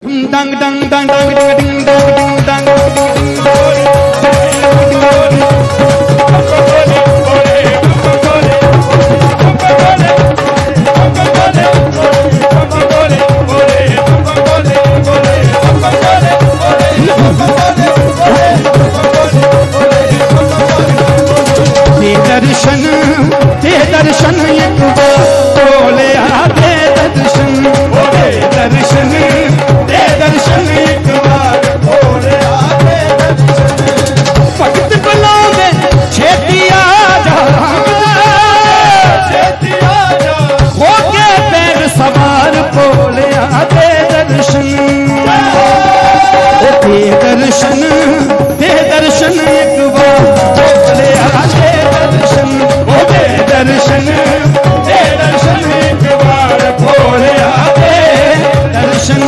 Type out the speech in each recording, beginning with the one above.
Dang dang dang dang ding ding dang dang दर्शन एक बोले आते दर्शन बोले दर्शन दे दर्शन एक बार बोले आते दर्शन भगत बुलावे छेती आ जा होके पैर सवार बोले आते दर्शन दे दर्शन एक बार बोले आते दर्शन बोले दर्शन दे दर्शन एक बार बोले आते दर्शन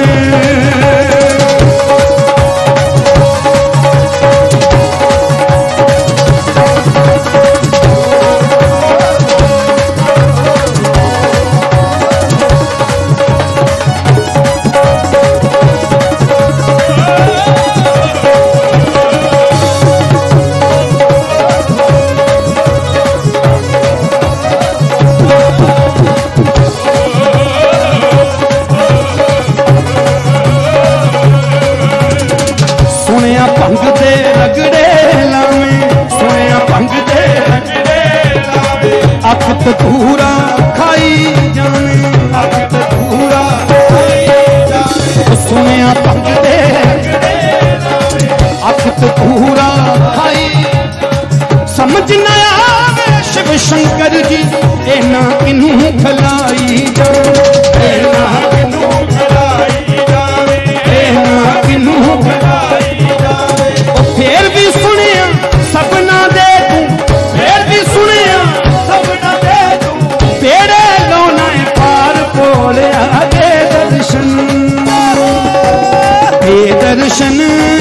अखत पूरा खाई जाने अखत पूरा खाई जाने सुनिया पंग दे अखत पूरा खाई समझ न आवे शिव शंकर जी एना किनू खलाई जावे एना किनू खलाई जावे एना किनू खलाई जावे फिर भी सुनिया सपना दे तू फिर भी सुनिया तेरे लोना पार बोले आगे दर्शन दे दर्शन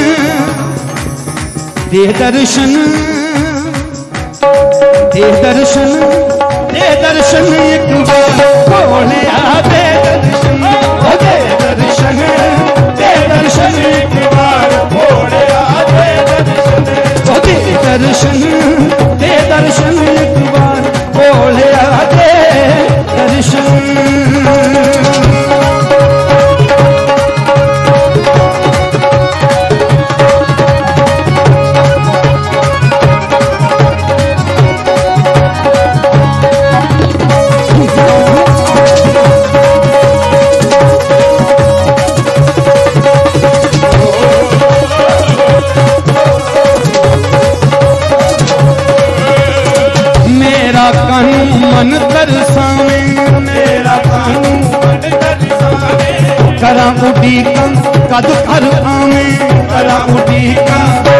दे दर्शन दे दर्शन दे दर्शन एक बार बोले आगे दर्शन दे दर्शन दे दर्शन एक बार बोले आगे दर्शन दे दर्शन दे दर्शन एक बार बोले आगे मेरा कानून मन तरसावे मेरा कानून मन तरसावे करा उड़ी का कद कर आवे करा उड़ी का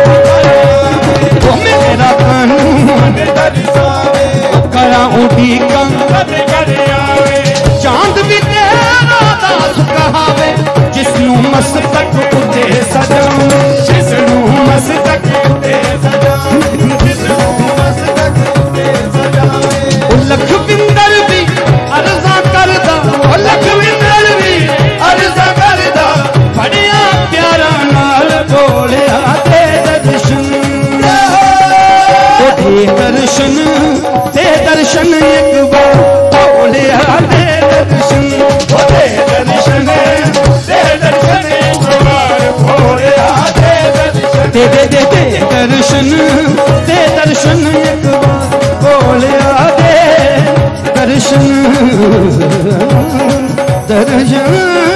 मेरा कानून मन तरसावे करा उड़ी का कद कर आवे चांद भी तेरा दास कहावे जिसनू मस्तक उते सजावे जिसनू मस्तक उते सजावे जिसनू मस्तक उते सजावे लखविंदर भी अर्जा करदा लखविंदर भी अर्जा करदा बड़िया प्यारा नाल बोले आते दर्शन दे दर्शन एक बार बोले आते दर्शन दे दर्शन दे दर्शन एक बार बोले आते दर्शन दे दर्शन दे दर्शन एक बार बोले आते दर्शन दर्शन